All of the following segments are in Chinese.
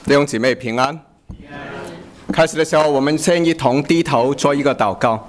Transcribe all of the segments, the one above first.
弟兄姊妹平安。开始的时候，我们先一同低头做一个祷告。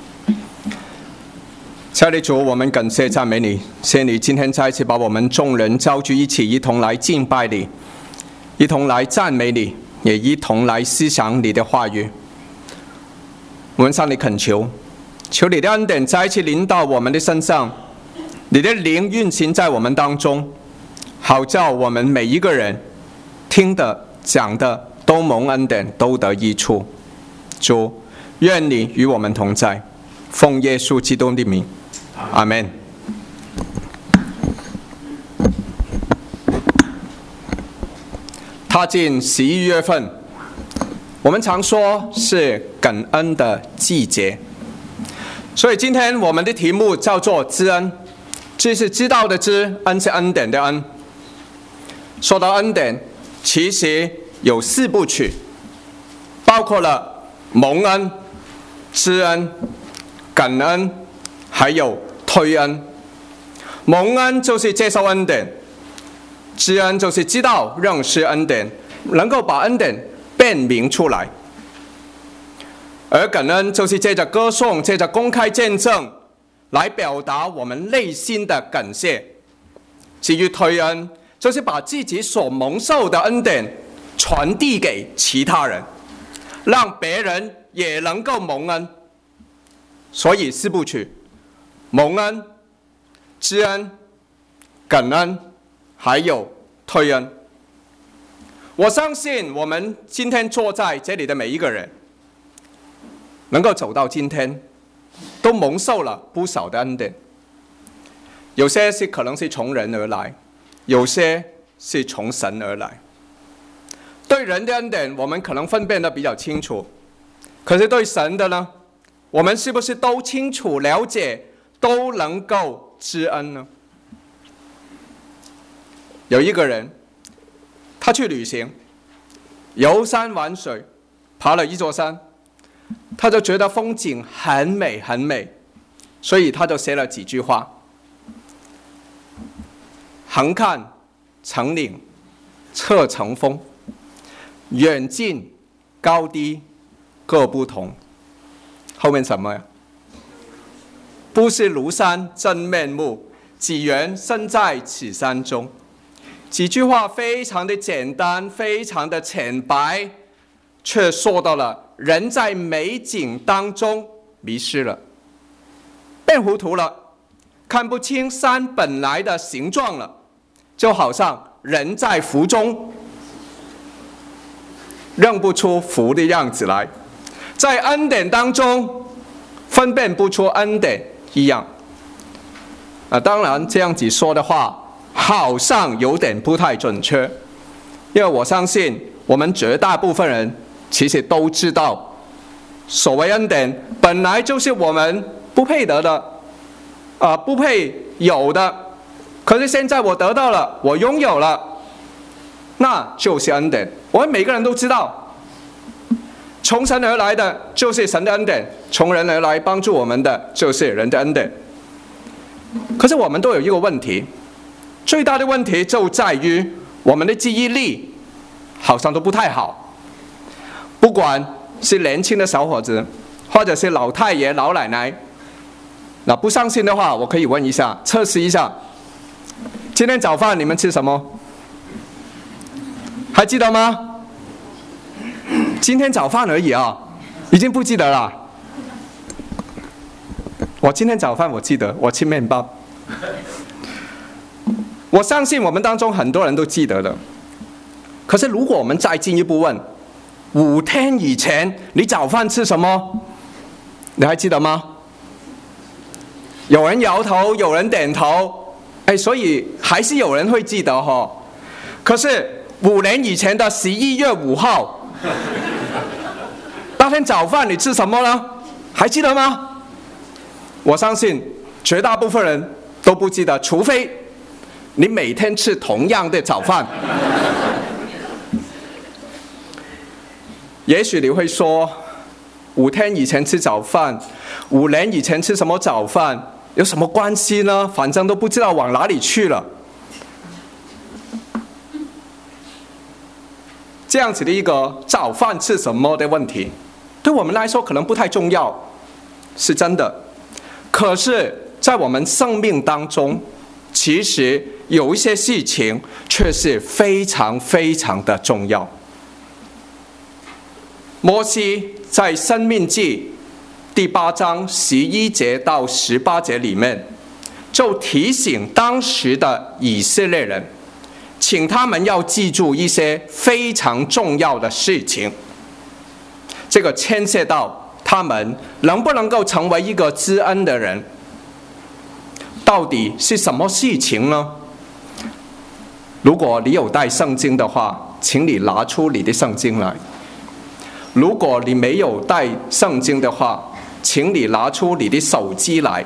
亲爱的主，我们感谢赞美你，谢谢你今天再一次把我们众人召集一起，一同来敬拜你，一同来赞美你，也一同来思想你的话语。我们向你恳求，求你的恩典再一次临到我们的身上，你的灵运行在我们当中，好叫我们每一个人听的讲的都蒙恩典，都得益处。主，愿你与我们同在，奉耶稣基督的名，阿们。踏进11月份，我们常说是感恩的季节，所以今天我们的题目叫做知恩。知是知道的知，恩是恩典的恩。说到恩典，其实有4部曲，包括了蒙恩、知恩、感恩，还有推恩。蒙恩就是接受恩典，知恩就是知道认识恩典，能够把恩典辨明出来，而感恩就是借着歌颂，借着公开见证来表达我们内心的感谢。至于推恩，就是把自己所蒙受的恩典传递给其他人，让别人也能够蒙恩。所以4部曲：蒙恩、知恩、感恩，还有推恩。我相信我们今天坐在这里的每一个人，能够走到今天，都蒙受了不少的恩典。有些是可能是从人而来，有些是从神而来。对人的恩典，我们可能分辨得比较清楚，可是对神的呢？我们是不是都清楚了解，都能够知恩呢？有一个人，他去旅行，游山玩水，爬了一座山，他就觉得风景很美很美，所以他就写了几句话：横看成岭侧成峰，远近高低各不同。后面什么呀？不识庐山真面目，几缘身在此山中。几句话非常的简单，非常的浅白，却说到了人在美景当中迷失了，变糊涂了，看不清山本来的形状了，就好像人在福中认不出福的样子来，在恩典当中分辨不出恩典一样。当然这样子说的话好像有点不太准确，因为我相信我们绝大部分人其实都知道，所谓恩典本来就是我们不配得的，不配有的，可是现在我得到了，我拥有了，那就是恩典。我们每个人都知道，从神而来的就是神的恩典，从人而来帮助我们的就是人的恩典。可是我们都有一个问题，最大的问题就在于我们的记忆力好像都不太好。不管是年轻的小伙子，或者是老太爷老奶奶，那不相信的话，我可以问一下，测试一下，今天早饭你们吃什么？还记得吗？今天早饭而已啊，已经不记得了。我今天早饭我记得，我吃面包。我相信我们当中很多人都记得的。可是如果我们再进一步问，5天以前你早饭吃什么？你还记得吗？有人摇头，有人点头，所以还是有人会记得齁。可是5年以前的11月5号，那天早饭你吃什么呢？还记得吗？我相信绝大部分人都不记得，除非你每天吃同样的早饭。也许你会说，5天以前吃早饭，5年以前吃什么早饭，有什么关系呢？反正都不知道往哪里去了。 这样子的一个早饭吃什么的问题，对我们来说可能不太重要，是真的。可是在我们生命当中，其实有一些事情却是非常非常的重要。摩西在申命记第8章11节到18节里面，就提醒当时的以色列人，请他们要记住一些非常重要的事情。这个牵涉到他们能不能够成为一个知恩的人。到底是什么事情呢？如果你有带圣经的话，请你拿出你的圣经来。如果你没有带圣经的话，请你拿出你的手机来。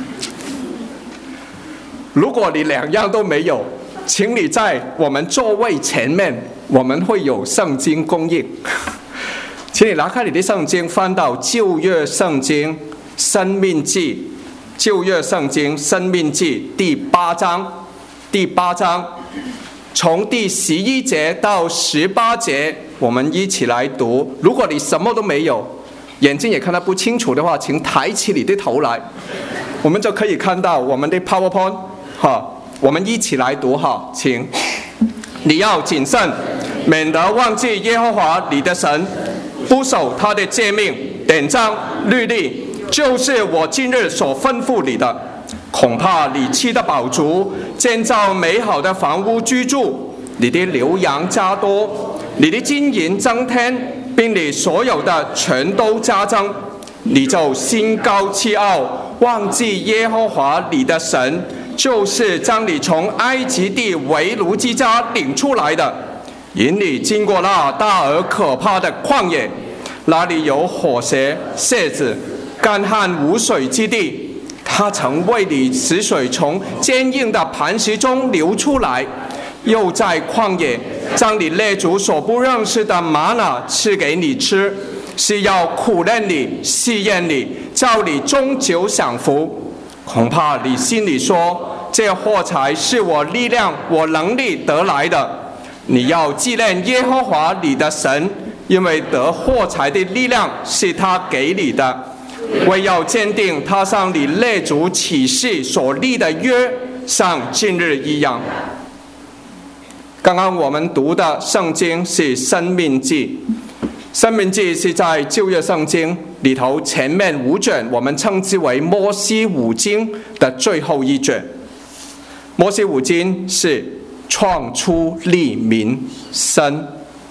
如果你两样都没有，请你在我们座位前面，我们会有圣经供应。请你拿开你的圣经，翻到旧约圣经申命记，旧约圣经申命记第8章，从第11节到18节，我们一起来读。如果你什么都没有，眼睛也看得不清楚的话，请抬起你的头来，我们就可以看到我们的 PowerPoint。我们一起来读请。你要谨慎，免得忘记耶和华你的神，不守他的诫命、典章、律例，就是我今日所吩咐你的。恐怕你吃得饱足，建造美好的房屋居住，你的牛羊加多，你的金银增添，并你所有的全都加增，你就心高气傲，忘记耶和华你的神，就是将你从埃及地为奴之家领出来的，引你经过那大而可怕的旷野，那里有火蛇、蝎子、干旱无水之地。他曾为你使水从坚硬的磐石中流出来，又在旷野将你列祖所不认识的玛纳赐给你吃，是要苦练你、试验你，叫你终久享福。恐怕你心里说，这货财是我力量、我能力得来的。你要纪念耶和华你的神，因为得货财的力量是他给你的，为要坚定他向你列祖起誓所立的约，像今日一样。刚刚我们读的圣经是申命记，申命记是在旧约圣经里头前面5卷，我们称之为摩西五经的最后一卷。摩西五经是创出立民申。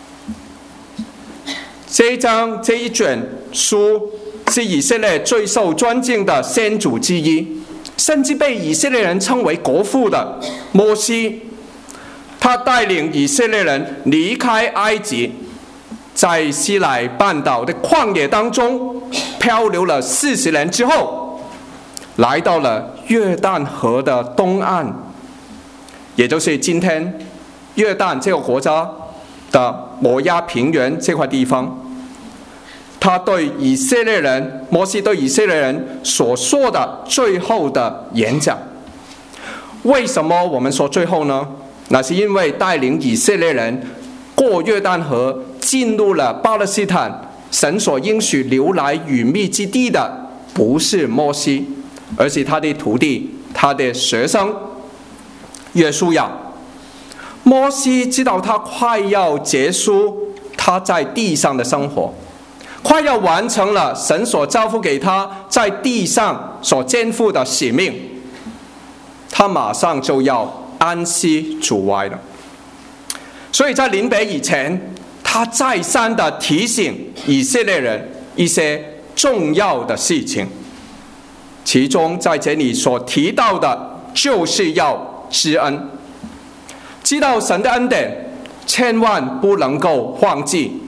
这一卷书是以色列最受尊敬的先祖之一，甚至被以色列人称为国父的摩西，他带领以色列人离开埃及，在西乃半岛的旷野当中漂流了40年之后，来到了约旦河的东岸，也就是今天约旦这个国家的摩押平原这块地方。他对以色列人，摩西对以色列人所说的最后的演讲。为什么我们说最后呢？那是因为带领以色列人过约旦河，进入了巴勒斯坦神所应许流来与蜜之地的，不是摩西，而是他的徒弟，他的学生约书亚。摩西知道他快要结束他在地上的生活，快要完成了神所交付给他在地上所肩负的使命，他马上就要安息主怀了。所以在临别以前，他再三的提醒以色列人一些重要的事情，其中在这里所提到的就是要知恩，知道神的恩典，千万不能够忘记。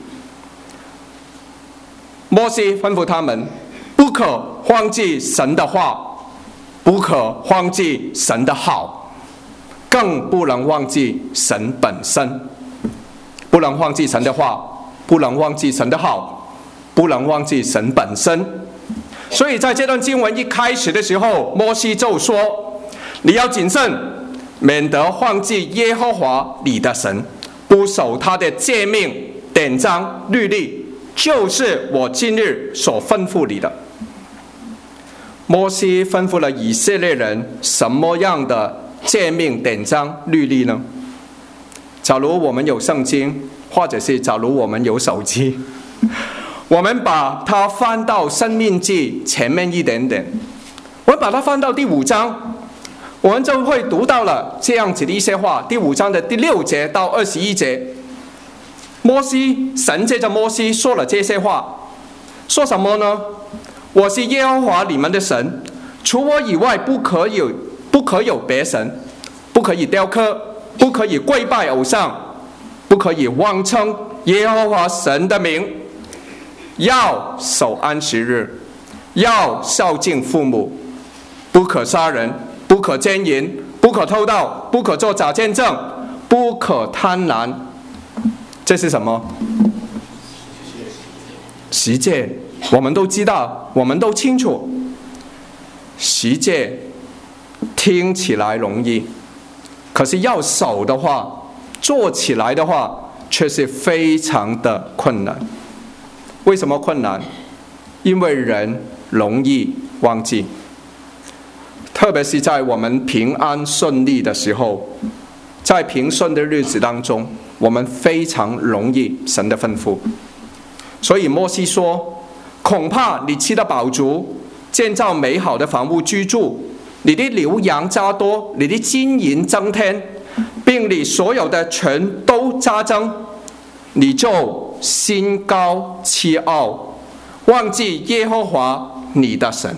摩西吩咐他们，不可忘记神的话，不可忘记神的好，更不能忘记神本身。不能忘记神的话，不能忘记神的好，不能忘记神本身。所以在这段经文一开始的时候，摩西就说，你要谨慎，免得忘记耶和华你的神，不守他的诫命、 典章律例，就是我今日所吩咐你的。摩西吩咐了以色列人什么样的诫命典章律例呢？假如我们有圣经，或者是假如我们有手机，我们把它翻到申命记前面一点点，我们把它翻到第5章，我们就会读到了这样子的一些话。第5章的第6节到21节，神借着摩西说了这些话，说什么呢？我是耶和华你们的神，除我以外不可有别神，不可以雕刻，不可以跪拜偶像，不可以妄称耶和华神的名，要守安息日，要孝敬父母，不可杀人，不可奸淫，不可偷盗，不可作假见证，不可贪婪。这是什么？十诫，我们都知道，我们都清楚。十诫听起来容易，可是要守的话，做起来的话，却是非常的困难。为什么困难？因为人容易忘记，特别是在我们平安顺利的时候，在平顺的日子当中，我们非常容易神的吩咐。所以摩西说，恐怕你吃得饱足，建造美好的房屋居住，你的牛羊加多，你的金银增添，并你所有的全都加增，你就心高气傲，忘记耶和华你的神。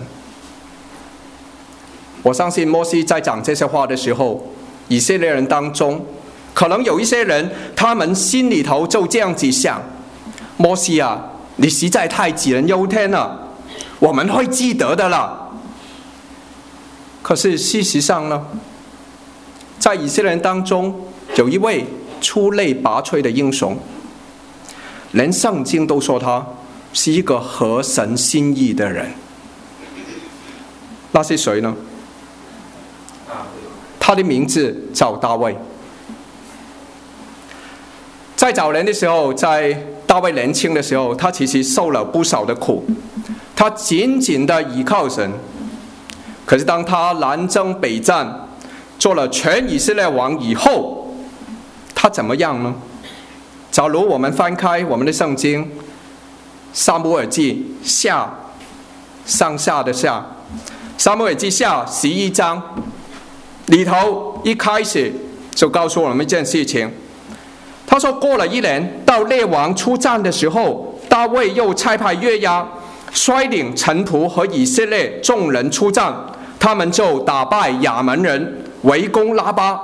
我相信摩西在讲这些话的时候，以色列人当中可能有一些人，他们心里头就这样子想，摩西啊，你实在太杞人忧天了，我们会记得的啦。可是事实上呢，在以色列人当中有一位出类拔萃的英雄，连圣经都说他是一个合神心意的人。那是谁呢？他的名字叫大卫。在早年的时候，在大卫年轻的时候，他其实受了不少的苦，他紧紧的倚靠神。可是当他南征北战，做了全以色列王以后，他怎么样呢？假如我们翻开我们的圣经，撒母耳记下，上下的下，撒母耳记下11章里头一开始就告诉我们一件事情。他说，过了1年，到列王出战的时候，大卫又差派约押率领臣仆和以色列众人出战，他们就打败亚门人，围攻拉巴。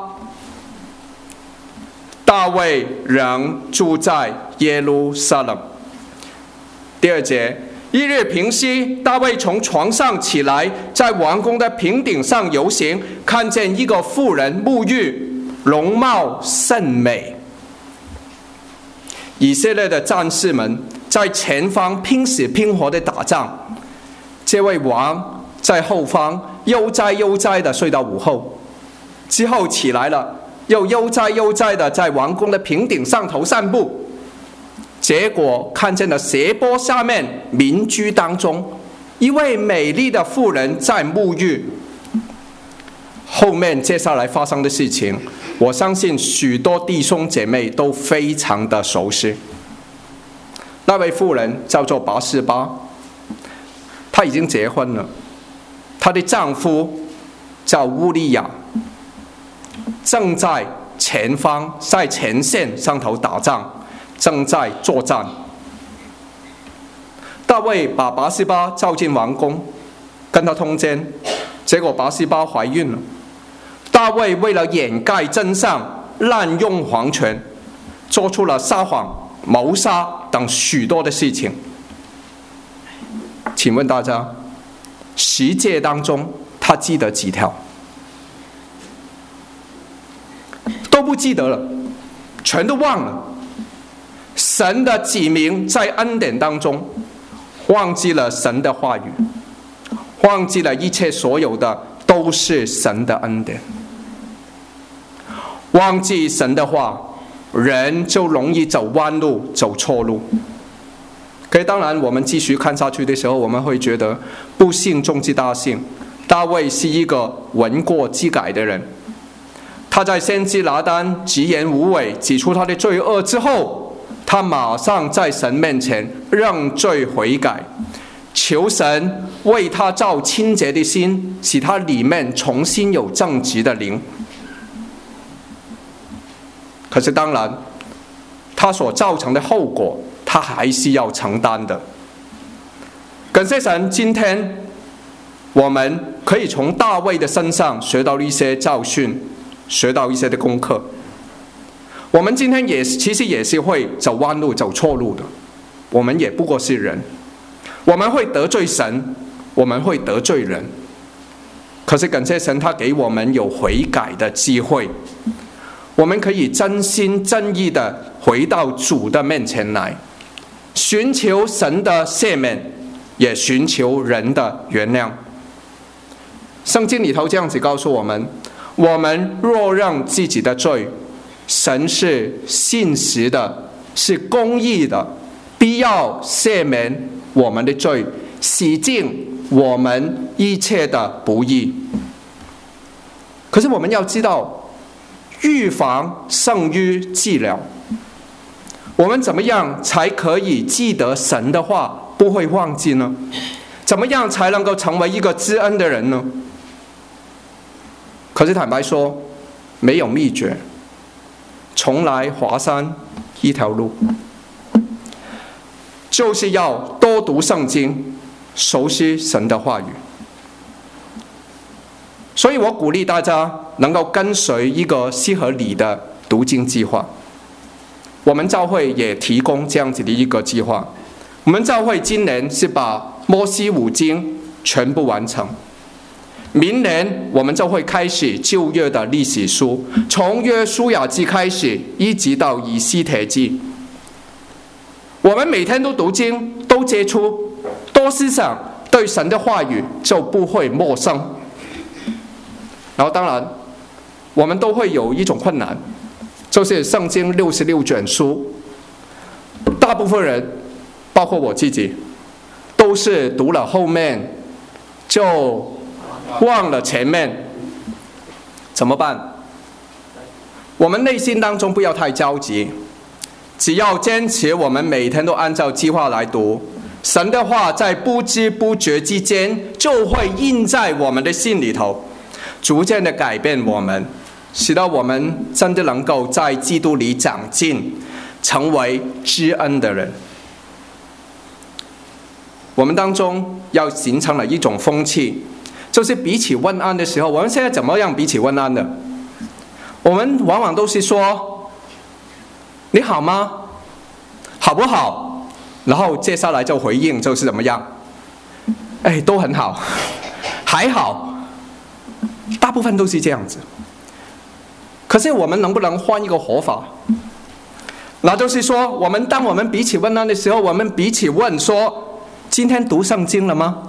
大卫仍住在耶路撒冷。第2节，一日平息，大卫从床上起来，在王宫的平顶上游行，看见一个妇人沐浴，容貌甚美。以色列的战士们在前方拼死拼活的打仗，这位王在后方悠哉悠哉的睡到午后，之后起来了，又悠哉悠哉的在王宫的平顶上头散步。结果看见了斜坡下面民居当中一位美丽的妇人在沐浴。后面接下来发生的事情，我相信许多弟兄姐妹都非常的熟悉。那位妇人叫做拔示巴，她已经结婚了，她的丈夫叫乌利亚，正在前方，在前线上头打仗，正在作战。大卫把拔示巴召进王宫，跟他通奸，结果拔示巴怀孕了。大卫为了掩盖真相，滥用皇权，做出了撒谎、谋杀等许多的事情。请问大家，10诫当中他记得几条？都不记得了，全都忘了。神的子民在恩典当中忘记了神的话语，忘记了一切所有的都是神的恩典。忘记神的话， 人就容易走弯路、走错路。可是当然，我们继续看下去的时候，我们会觉得不幸中之大幸，大卫是一个闻过基改的人。他在先知拿单直言无伪指出他的罪恶之后，他马上在神面前认罪悔改，求神为他造清洁的心，使他里面重新有正直的灵。可是当然，他所造成的后果他还是要承担的。感谢神，今天我们可以从大卫的身上学到一些教训，学到一些的功课。我们今天其实也是会走弯路、走错路的，我们也不过是人，我们会得罪神，我们会得罪人。可是感谢神，他给我们有悔改的机会，我们可以真心真意的回到主的面前来，寻求神的赦免，也寻求人的原谅。圣经里头这样子告诉我们，我们若认自己的罪，神是信实的，是公义的，必要赦免我们的罪，洗净我们一切的不义。可是我们要知道，预防胜于治疗。我们怎么样才可以记得神的话，不会忘记呢？怎么样才能够成为一个知恩的人呢？可是坦白说，没有秘诀，从来华山一条路，就是要多读圣经，熟悉神的话语。所以我鼓励大家能够跟随一个适合你的读经计划。我们教会也提供这样子的一个计划。我们教会今年是把摩西五经全部完成，明年我们就会开始旧约的历史书，从约书亚记开始，一直到以斯帖记。我们每天都读经，都接触，多思想，对神的话语就不会陌生。然后当然，我们都会有一种困难，就是圣经66卷书，大部分人，包括我自己，都是读了后面就忘了前面，怎么办？我们内心当中不要太着急，只要坚持我们每天都按照计划来读，神的话在不知不觉之间就会印在我们的心里头，逐渐的改变我们，使得我们真的能够在基督里长进，成为知恩的人。我们当中要形成了一种风气，就是彼此问安的时候，我们现在怎么样彼此问安的？我们往往都是说你好吗？好不好？然后接下来就回应就是怎么样？都很好，还好，大部分都是这样子。可是我们能不能换一个活法？那就是说，当我们彼此问安的时候，我们彼此问说，今天读圣经了吗？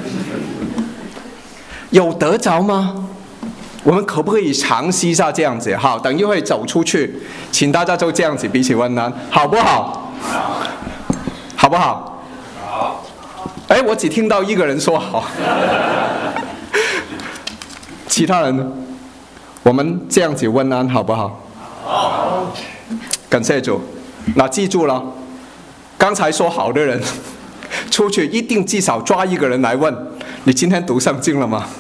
有得着吗？我们可不可以尝试一下这样子？好，等一会走出去，请大家就这样子彼此问安，好不好？好不好？好。我只听到一个人说好，其他人呢？我们这样子问安好不好？好。感谢主。那记住了，刚才说好的人，出去一定至少抓一个人来问，你今天读圣经了吗？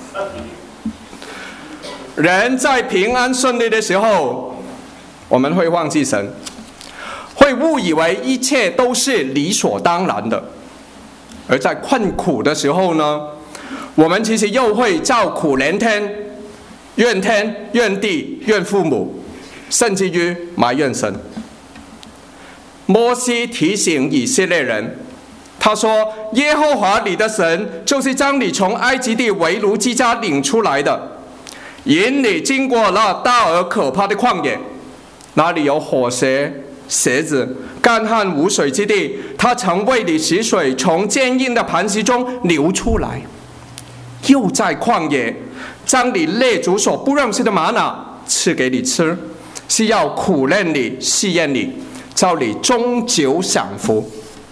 人在平安顺利的时候，我们会忘记神，会误以为一切都是理所当然的。而在困苦的时候呢，我们其实又会叫苦连天，怨天怨地怨父母，甚至于埋怨神。摩西提醒以色列人，他说，耶和华你的神就是将你从埃及地为奴之家领出来的，引你经过那大而可怕的旷野，那里有火蛇、蝎子，干旱无水之地，他曾为你使水从坚硬的磐石中流出来，又在旷野将你列祖所不认识的玛纳赐给你吃， 是要苦练你、试验你，叫你终究享福。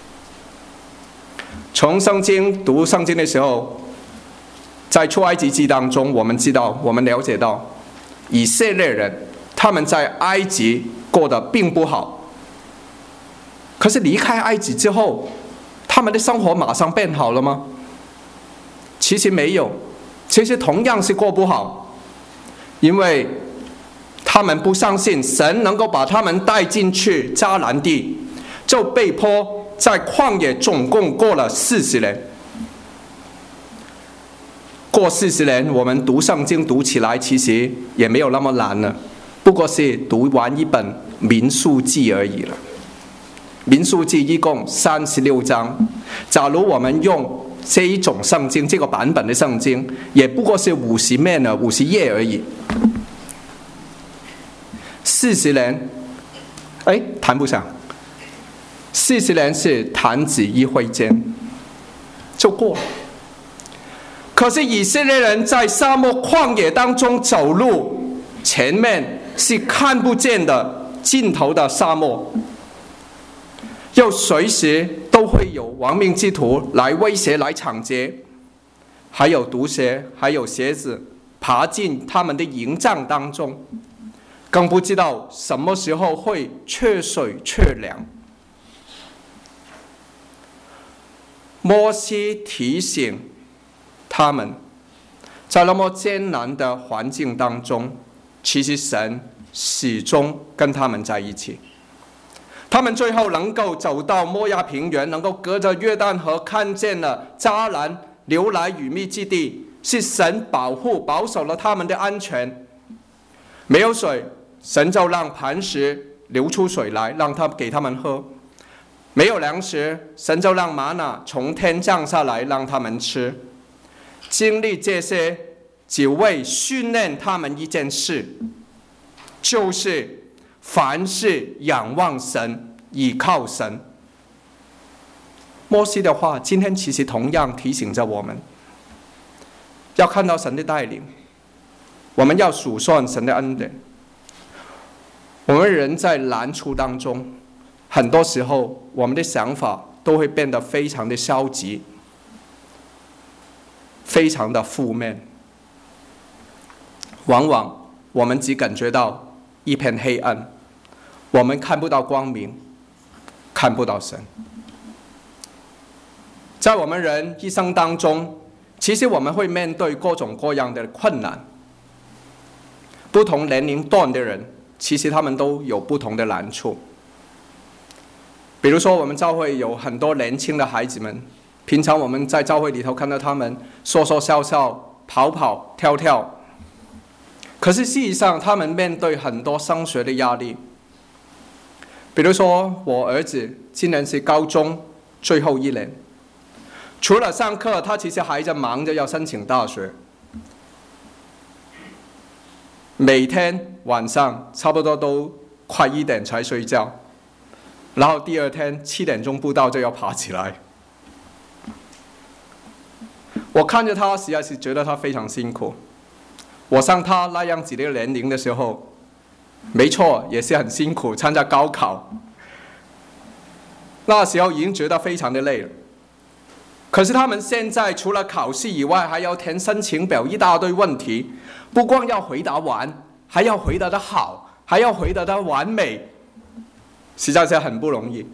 从读圣经的时候，在出埃及记当中，我们了解到，以色列人他们在埃及过得并不好，可是离开埃及之后，他们的生活马上变好了吗？其实没有，其实同样是过不好，因为他们不相信神能够把他们带进去迦南地，就被迫在旷野总共过了40年。过40年，我们读圣经读起来其实也没有那么难了，不过是读完一本民数记而已了。民数记一共36章，假如我们用这一种圣经，这个版本的圣经，也不过是50页而已。40年，谈不上。40年是弹指一挥间就过了。可是以色列人在沙漠旷野当中走路，前面是看不见的尽头的沙漠，又随时都会有亡命之徒来威胁、来抢劫，还有毒蛇，还有蝎子爬进他们的营帐当中，更不知道什么时候会缺水缺粮。摩西提醒他们，在那么艰难的环境当中，其实神始终跟他们在一起。他们最后能够走到摩押平原，能够隔着约旦河看见了迦南流来与蜜之地，是神保守了他们的安全。没有水，神就让磐石流出水来，给他们喝。没有粮食，神就让玛纳从天降下来让他们吃。经历这些，只为训练他们一件事，就是凡事仰望神，倚靠神。摩西的话今天其实同样提醒着我们，要看到神的带领，我们要数算神的恩典。我们人在难处当中，很多时候我们的想法都会变得非常的消极，非常的负面。往往我们只感觉到一片黑暗，我们看不到光明，看不到神。在我们人一生当中，其实我们会面对各种各样的困难。不同年龄段的人，其实他们都有不同的难处。比如说我们教会有很多年轻的孩子们，平常我们在教会里头看到他们说说笑笑、跑跑跳跳，可是事实上他们面对很多升学的压力。比如说我儿子今年是高中最后一年，除了上课，他其实还在忙着要申请大学。每天晚上差不多都快1点才睡觉，然后第二天7点钟不到就要爬起来。我看着他，实在是觉得他非常辛苦。我像他那样子的年龄的时候，没错，也是很辛苦，参加高考，那时候已经觉得非常的累了。可是他们现在除了考试以外，还要填申请表，一大堆问题，不光要回答完，还要回答得好，还要回答得完美，实在是很不容易。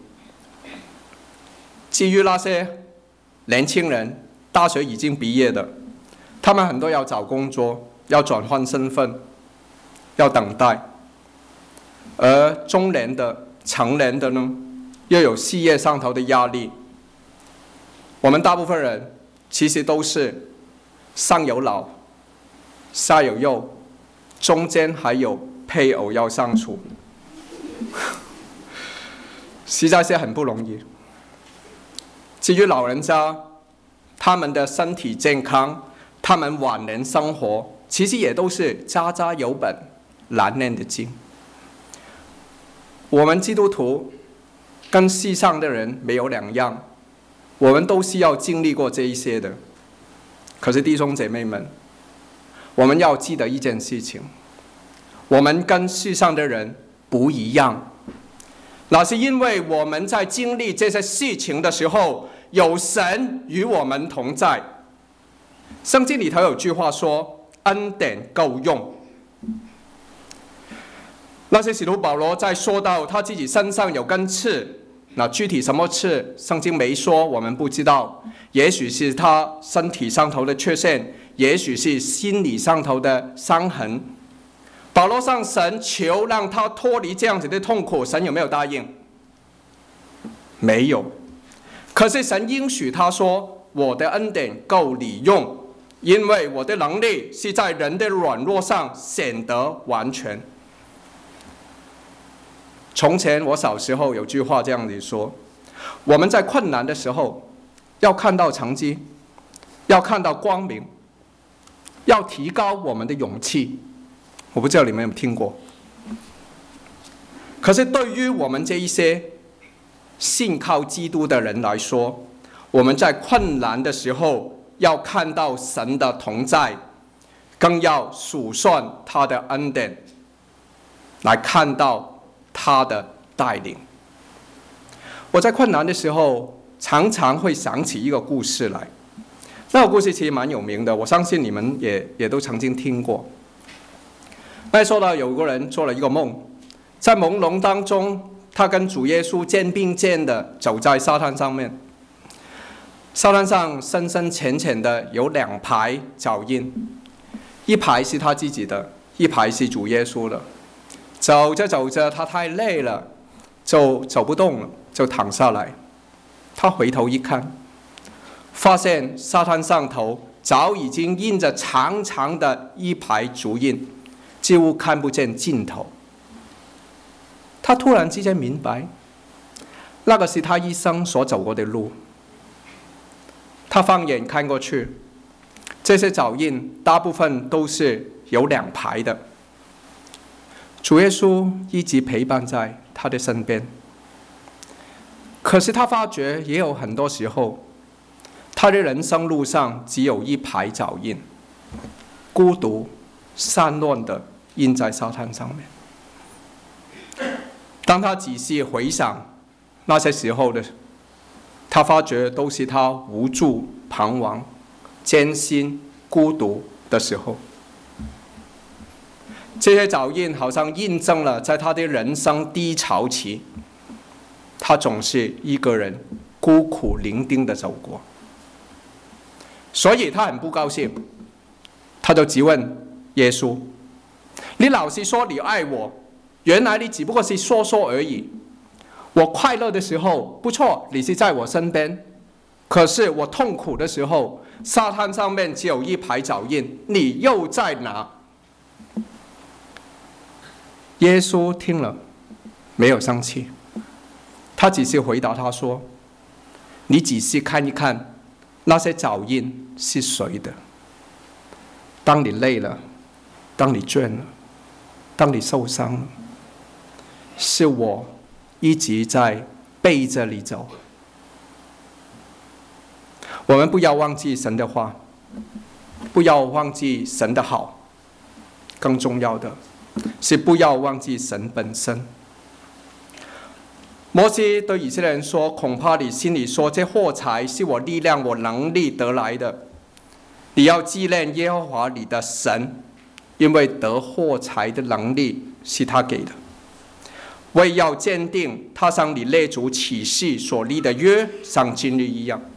至于那些年轻人，大学已经毕业的，他们很多要找工作，要转换身份，要等待。而中年的、成年的呢，又有事业上头的压力。我们大部分人其实都是上有老，下有幼，中间还有配偶要相处，实在是很不容易。至于老人家，他们的身体健康，他们晚年生活，其实也都是家家有本难念的经。我们基督徒跟世上的人没有两样，我们都是要经历过这一些的。可是弟兄姐妹们，我们要记得一件事情， 我们跟世上的人不一样，那是因为我们在经历这些事情的时候，有神与我们同在。圣经里头有句话说，恩典够用。那些使徒保罗在说到他自己身上有根刺，那具体什么刺，圣经没说，我们不知道。也许是他身体上头的缺陷，也许是心理上头的伤痕。保罗向神求让他脱离这样子的痛苦，神有没有答应？没有。可是神应许他说，我的恩典够你用，因为我的能力是在人的软弱上显得完全。从前我小时候有句话这样子说，我们在困难的时候要看到成绩，要看到光明，要提高我们的勇气。我不知道你们有没有听过。可是对于我们这一些信靠基督的人来说，我们在困难的时候要看到神的同在，更要数算他的恩典，来看到他的带领。我在困难的时候常常会想起一个故事来，那个故事其实蛮有名的，我相信你们也都曾经听过。那说到有个人做了一个梦，在朦胧当中，他跟主耶稣肩并肩的走在沙滩上面，沙滩上深深浅浅的有2排脚印，一排是他自己的，一排是主耶稣的。走着走着，他太累了，就走不动了，就躺下来。他回头一看，发现沙滩上头早已经印着长长的一排足印，几乎看不见尽头。他突然之间明白，那个是他一生所走过的路。他放眼看过去，这些脚印大部分都是有2排的。主耶稣一直陪伴在他的身边，可是他发觉也有很多时候，他的人生路上只有1排脚印，孤独散乱的印在沙滩上面。当他仔细回想那些时候的，他发觉都是他无助、彷徨、艰辛、孤独的时候。这些脚印好像印证了在他的人生低潮期，他总是一个人孤苦伶仃的走过。所以他很不高兴，他就质问耶稣，你老是说你爱我，原来你只不过是说说而已。我快乐的时候不错，你是在我身边，可是我痛苦的时候，沙滩上面只有1排脚印，你又在哪？耶稣听了没有生气，他只是回答他说，你仔细看一看那些脚印是谁的。当你累了，当你倦了，当你受伤了，是我一直在背着你走。我们不要忘记神的话，不要忘记神的好，更重要的是不要忘记神本身。摩西对以色列人说，恐怕你心里说，这货财是我力量我能力得来的，你要纪念耶和华你的神，因为得货财的能力是他给的。我也要坚定他向你列祖起誓所立的约，像今日一样。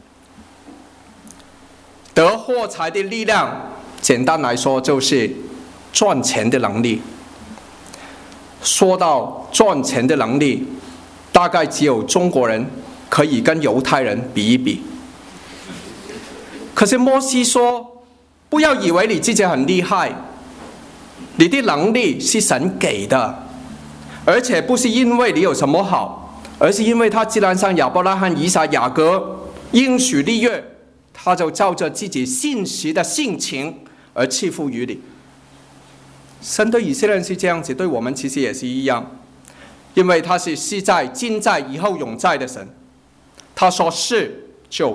得货财的力量，简单来说就是赚钱的能力。说到赚钱的能力，大概只有中国人可以跟犹太人比一比。可是摩西说，不要以为你自己很厉害，你的能力是神给的，而且不是因为你有什么好，而是因为他既然向亚伯拉罕、以撒、雅各应许立约，他就照着自己信实的性情而赐福于你。神对以色列人是这样子，对我们其实也是一样，因为他是昔在、今在、以后永在的神，他说是就是。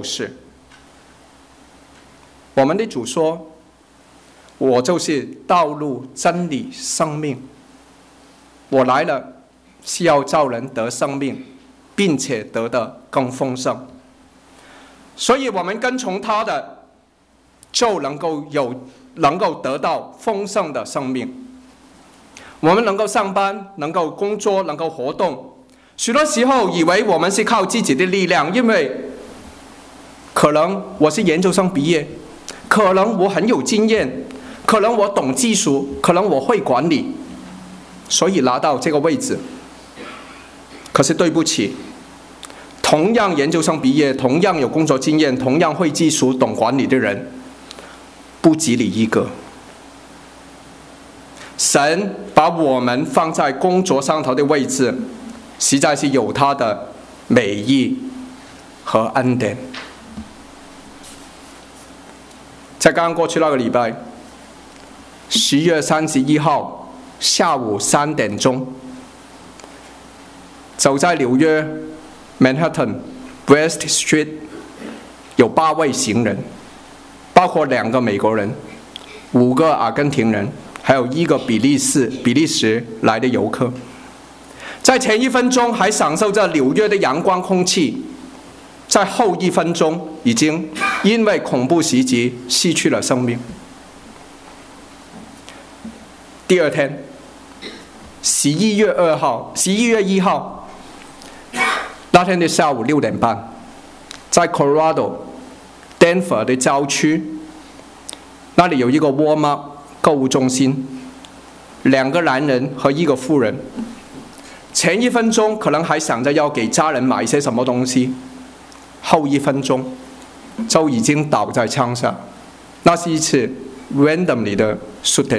我们的主说，我就是道路、真理、生命， 我来了是要叫人得生命，并且得的更丰盛。所以我们跟从他的，就能够得到丰盛的生命。我们能够上班，能够工作，能够活动，许多时候以为我们是靠自己的力量，因为可能我是研究生毕业，可能我很有经验，可能我懂技术，可能我会管理，所以拿到这个位置。可是对不起，同样研究生毕业，同样有工作经验，同样会技术、懂管理的人，不止你一个。神把我们放在工作上头的位置，实在是有他的美意和恩典。在刚刚过去那个礼拜，10月31号下午3点钟，走在纽约 Manhattan West Street 有8位行人，包括2个美国人、5个阿根廷人，还有1个比利时来的游客。在前1分钟还享受着纽约的阳光空气，在后1分钟已经因为恐怖袭击失去了生命。第二天11月1号，那天的下午6点半，在 Colorado Denver 的郊区，那里有一个 Walmart 购物中心，2个男人和1个妇人，前1分钟可能还想着要给家人买一些什么东西，后1分钟就已经倒在枪上。那是一次 randomly 的 shooting。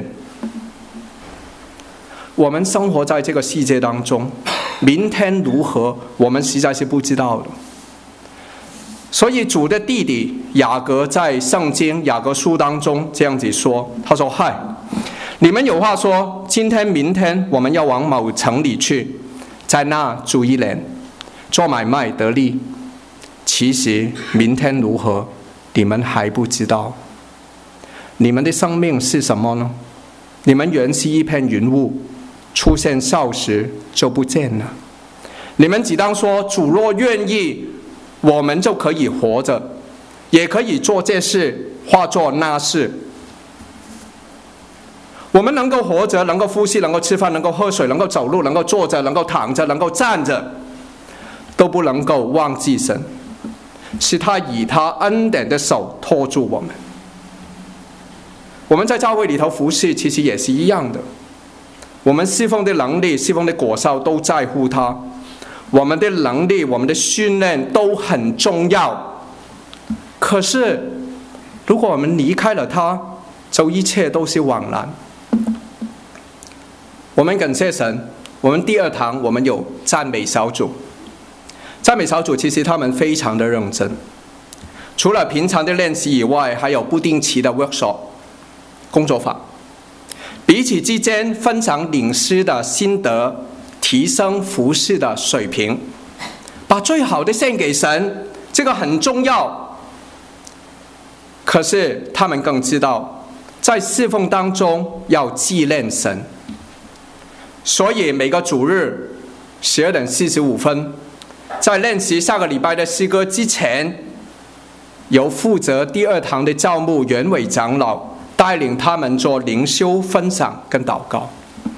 我们生活在这个世界当中，明天如何，我们实在是不知道的。所以主的弟弟雅各在圣经雅各书当中这样子说，他说：嗨，你们有话说，今天明天我们要往某城里去，在那住1年，做买卖得利。其实明天如何，你们还不知道。你们的生命是什么呢？你们原是一片云雾，出现少时就不见了。你们只当说，主若愿意，我们就可以活着，也可以做这事或做那事。我们能够活着，能够呼吸，能够吃饭，能够喝水，能够走路，能够坐着，能够躺着，能够站着，都不能够忘记神，是他以他恩典的手托住我们。我们在教会里头服侍，其实也是一样的。我们侍奉的能力、侍奉的果效都在乎他。我们的能力、我们的训练都很重要。可是，如果我们离开了他，就一切都是枉然。我们感谢神，我们第2堂我们有赞美小组。赞美小组其实他们非常的认真，除了平常的练习以外，还有不定期的 workshop 工作坊，彼此之间分享领诗的心得，提升服事的水平，把最好的献给神，这个很重要。可是他们更知道，在侍奉当中要纪念神，所以每个主日12点45分，在练习下个礼拜的诗歌之前，由负责第2堂的教牧袁伟长老带领他们做灵修分享跟祷告。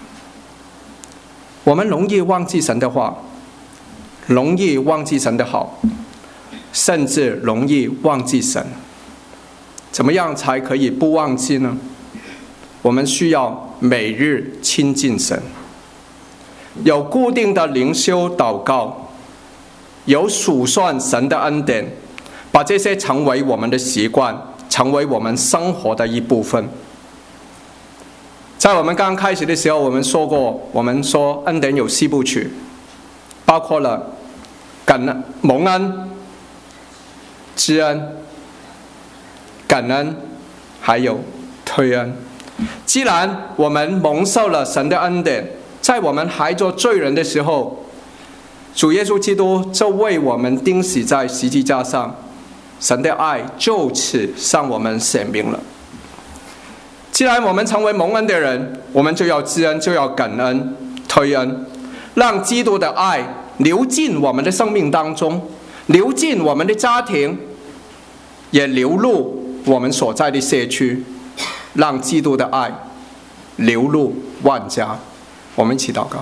我们容易忘记神的话，容易忘记神的好，甚至容易忘记神。怎么样才可以不忘记呢？我们需要每日亲近神，有固定的灵修祷告，有数算神的恩典，把这些成为我们的习惯，成为我们生活的一部分。在我们刚开始的时候，我们说恩典有4部曲，包括了蒙恩、知恩、感恩，还有推恩。既然我们蒙受了神的恩典，在我们还做罪人的时候，主耶稣基督就为我们钉死在十字架上，神的爱就此向我们显明了。既然我们成为蒙恩的人，我们就要知恩，就要感恩。 催恩，让基督的爱流进我们的生命当中，流进我们的家庭，也流入我们所在的社区，让基督的爱流入万家。我们一起祷告。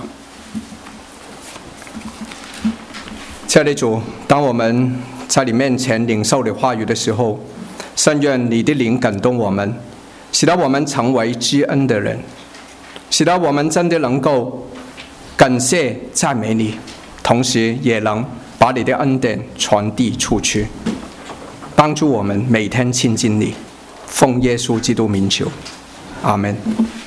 亲爱的主，当我们在你面前领受你话语的时候，甚愿你的灵感动我们，使得我们成为知恩的人，使得我们真的能够感谢赞美你，同时也能把你的恩典传递出去，帮助我们每天亲近你。奉耶稣基督名求，阿们。